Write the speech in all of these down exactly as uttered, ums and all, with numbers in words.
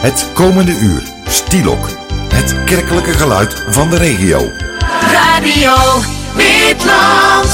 Het komende uur, Stielok. Het kerkelijke geluid van de regio. Radio Witland.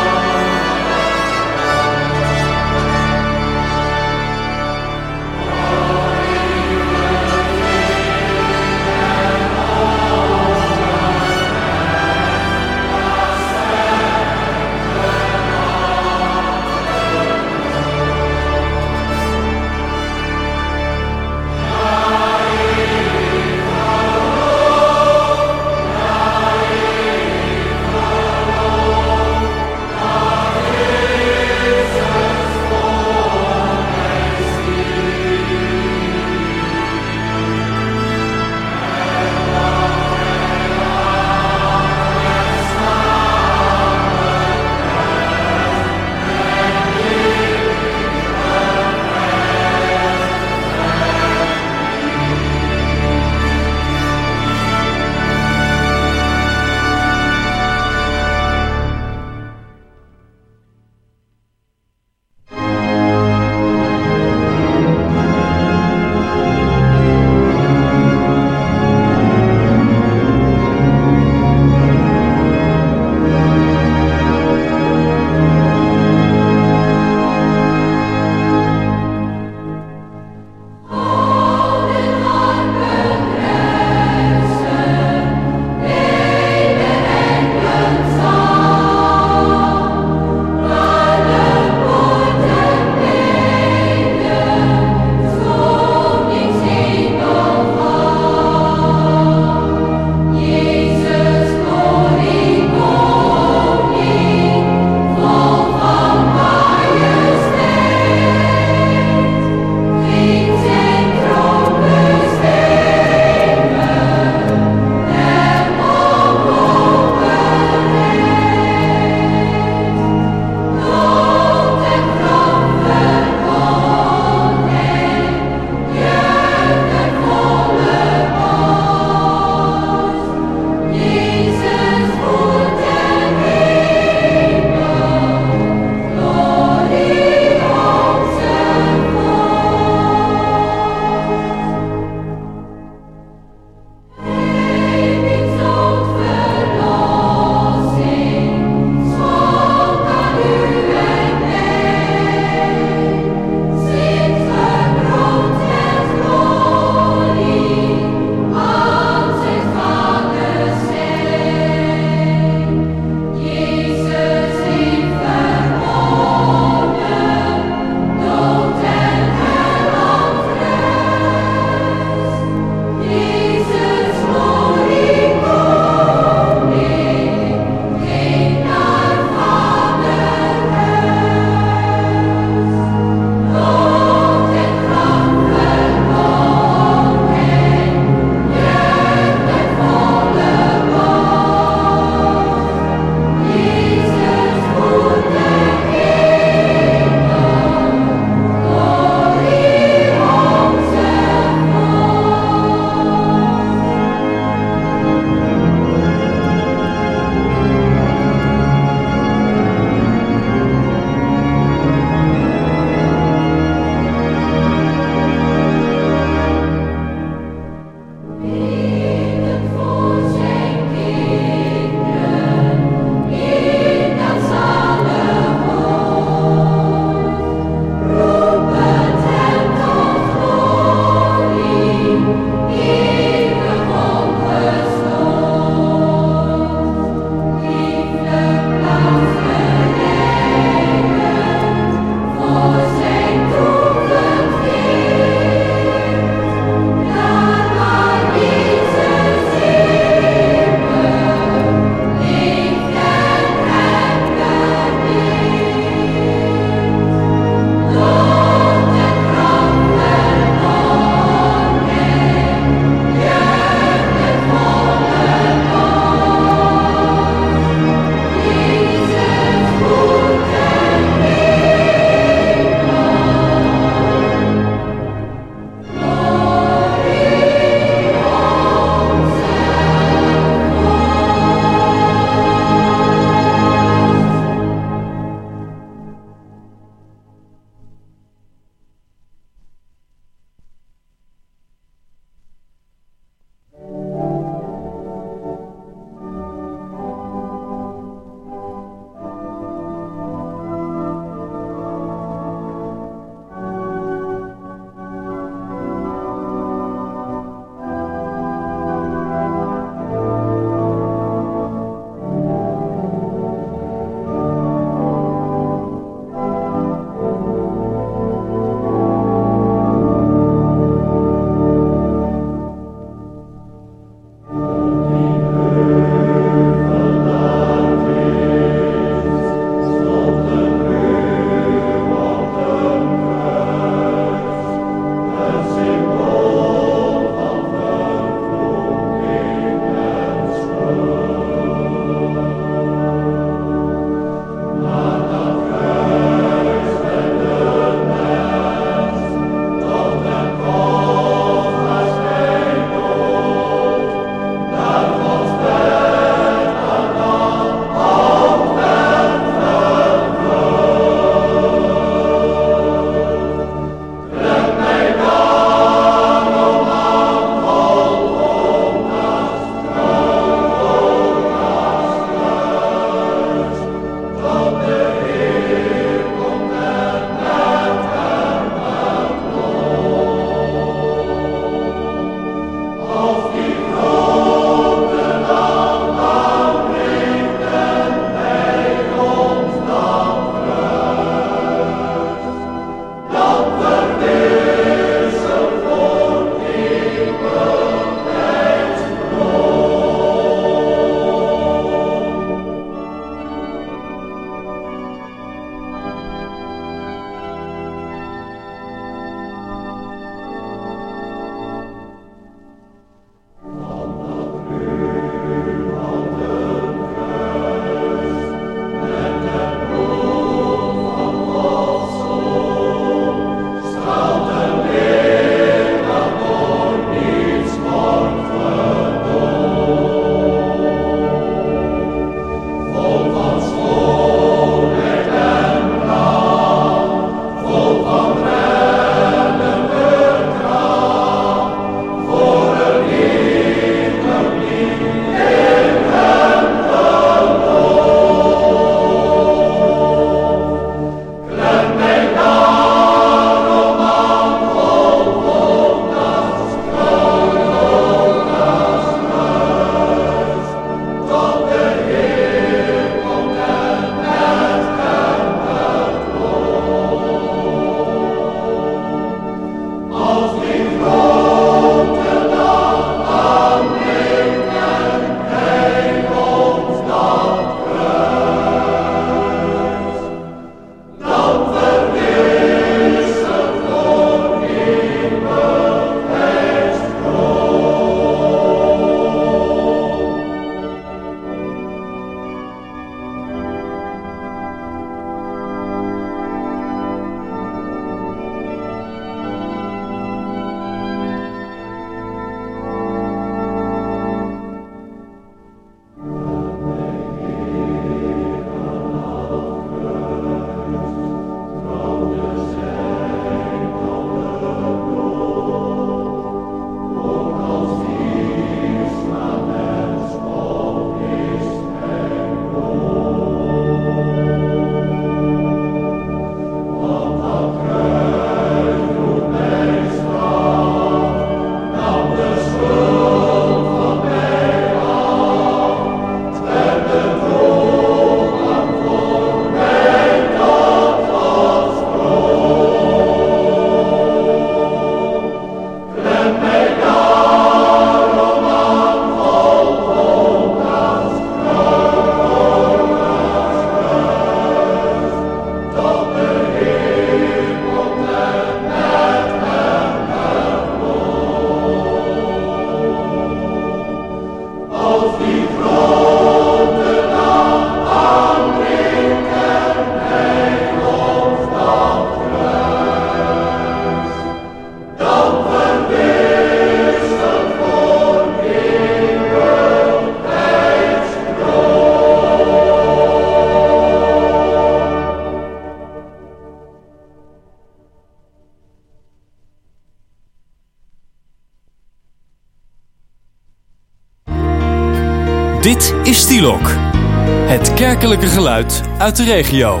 Dit is Stielok, het kerkelijke geluid uit de regio.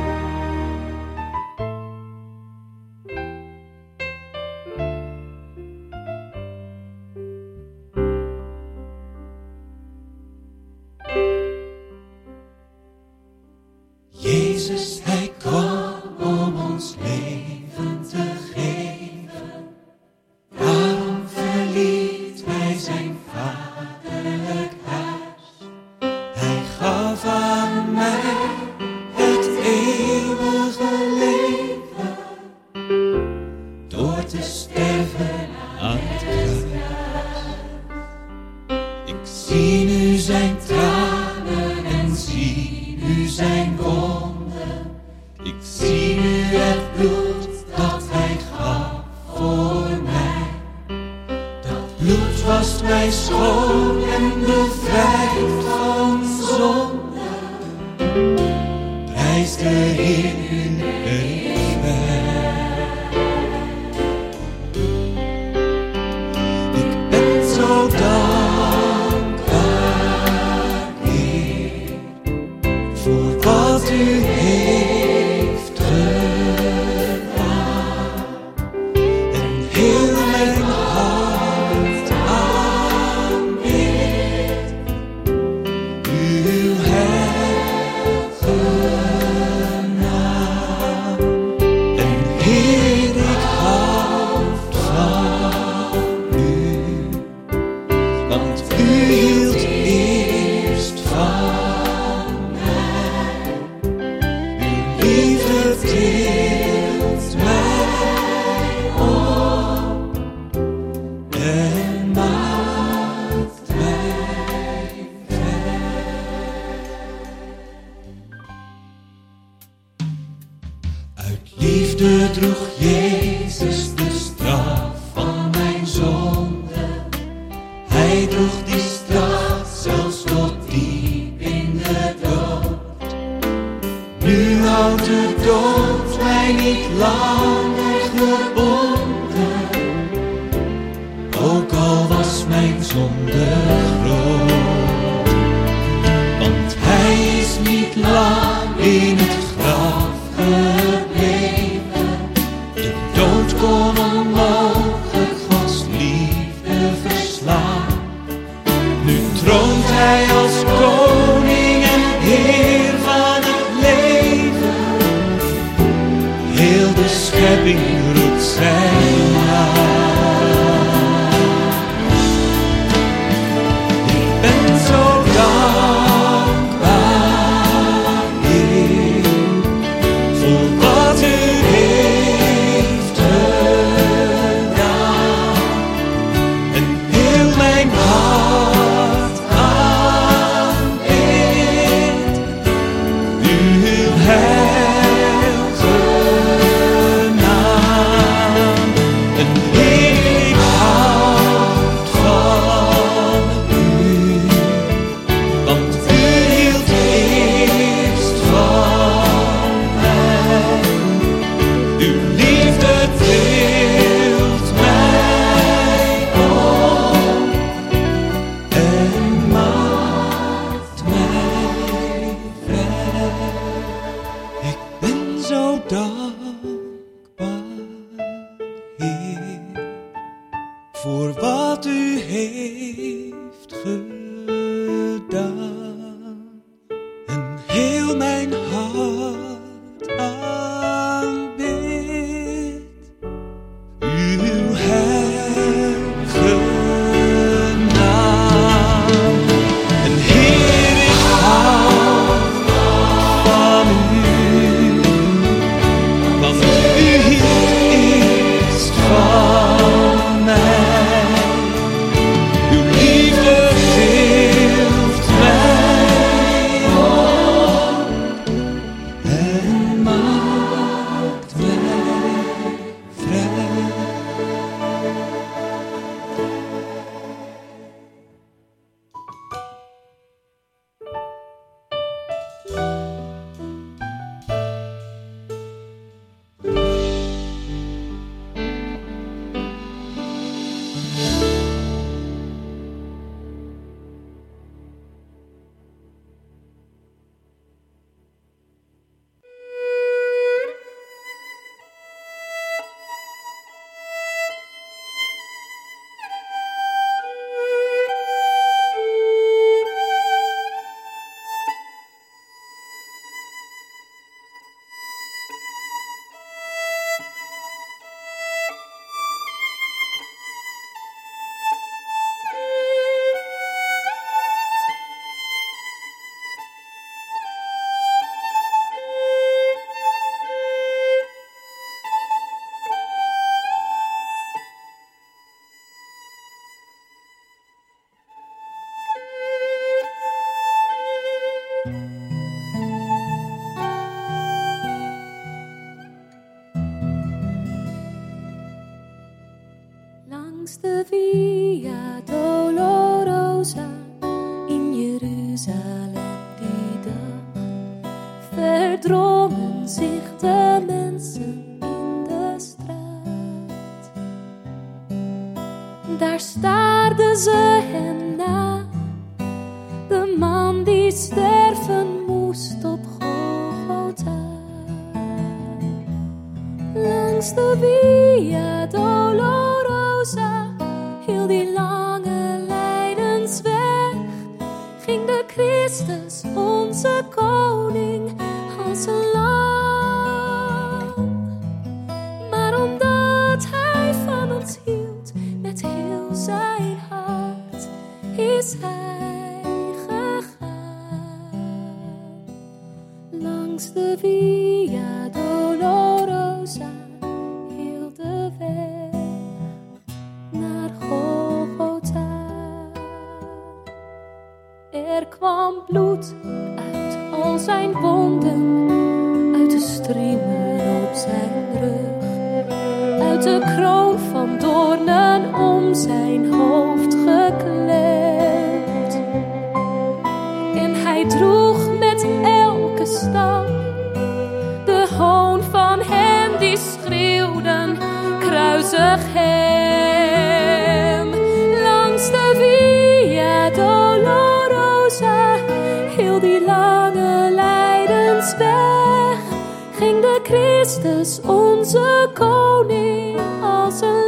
Jezus, hij kwam om ons leven te geven. Daarom verliet hij zijn vaderlijk huis. Hij gaf aan mij het eeuwige leven. Door te sterven aan het kruis. Ik zie nu zijn tranen en zie nu zijn wonden. Ik zie nu het bloed dat hij gaf voor mij. Dat bloed wast mij schoon en bevrijdt van zonde. Prijs de Heer in eeuwigheid. Ik ben zo dankbaar, Heer, voor wat u heeft gedaan. En heel mijn hart aanbidt uw heilige naam. En Heer, ik houd van u, want u hield eerst van mij. Uw liefde tilt mij op en maakt mij vrij. Uit liefde droeg Jezus de straf van mijn zonde. Hij droeg die straf zelfs tot diep in de dood. Nu houdt de dood mij niet langer gebonden. Ook al was mijn zonde groot. Want hij is niet lang in het graf gebleven. De dood kon onmogelijk Gods liefde verslaan. Nu troont hij als koning en heer van het leven. Heel de schepping roept zijn naam. Ik ben zo dankbaar, Heer, voor wat u heeft gedaan. En heel mijn hart aanbidt uw heilige naam. En Heer, ik houd van u, want u hield eerst van mij. Uw liefde tilt mij op en maakt mij vrij. Ik ben zo dankbaar, Heer, voor wat u heeft gedaan. En heel mijn hart aanbidt uw heilige naam. En Heer, ik hou van u, want u hield eerst van mij. Uw liefde Via Dolorosa in Jeruzalem die dag verdrongen zich de mensen in de straat. Daar staarden ze hem na, de man die sterven moest op Golgotha. Langs de Via Dolorosa, heel die lange lijdensweg, ging de Christus, onze koning, als een lam. Maar omdat hij van ons hield, met heel zijn hart, is hij gegaan. Langs de Via Dolorosa, heel de weg naar Golgotha. Er kwam bloed uit al zijn wonden, uit de striemen op zijn rug, uit de kroon van doornen om zijn hoofd geklemd. En hij droeg met elke stap de hoon van hen die schreeuwden, kruisig hem. Langs de Via Dolorosa, heel die lange lijdensweg, ging de Christus, onze koning, als een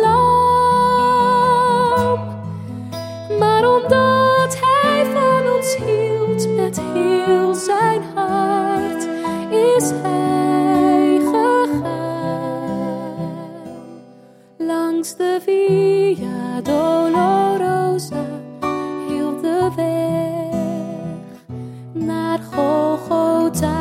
lam. Maar omdat hij van ons hield, met heel zijn hart, is hij gegaan. Langs de Via Dolorosa, heel de weg naar Golgotha.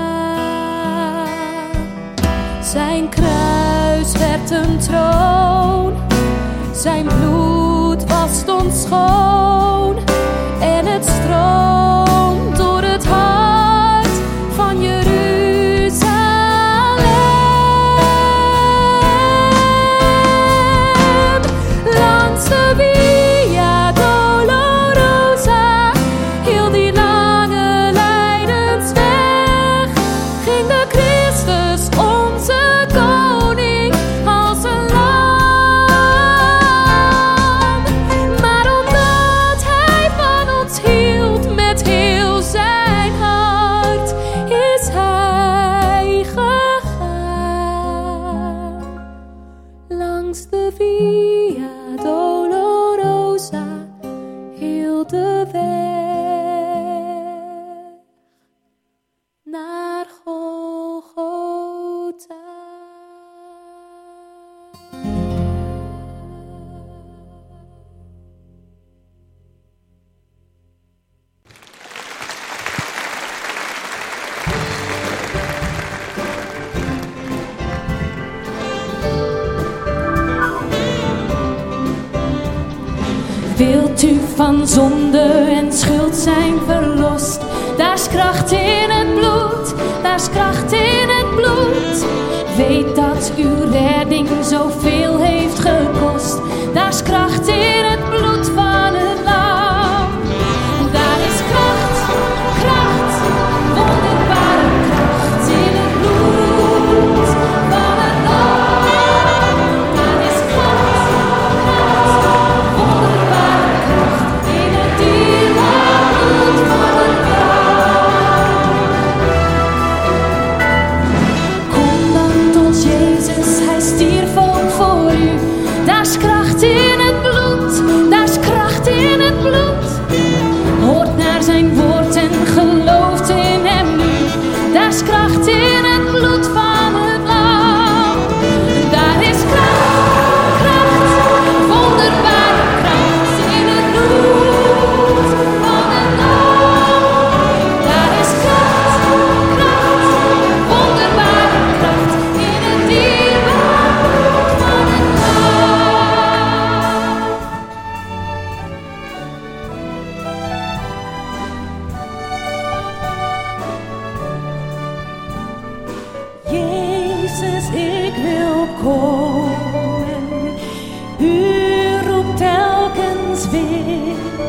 Zijn kruis werd een troon, zijn bloed was ons schoon, en het stroomt door het hart van Jeruzalem. Langs de Via Dolorosa, heel die lange lijdensweg, ging de Christus, onze koning, als een lam. Maar omdat hij van ons hield, met heel zijn hart, is hij gegaan. Langs de Via Dolorosa, heel de weg naar Golgotha. Wilt u van zonde en schuld zijn verlost? Daar is kracht in het bloed, daar is kracht in het bloed. Weet dat uw redding zoveel heeft gekost. Daar is kracht in het bloed van het lam. Daar is kracht, kracht, wonderbare kracht in het bloed van het lam. Daar is kracht, kracht, wonderbare kracht in het dierbare bloed van het lam. Kom dan tot Jezus, hij stierf ook voor u. Daar is kracht in het bloed wil.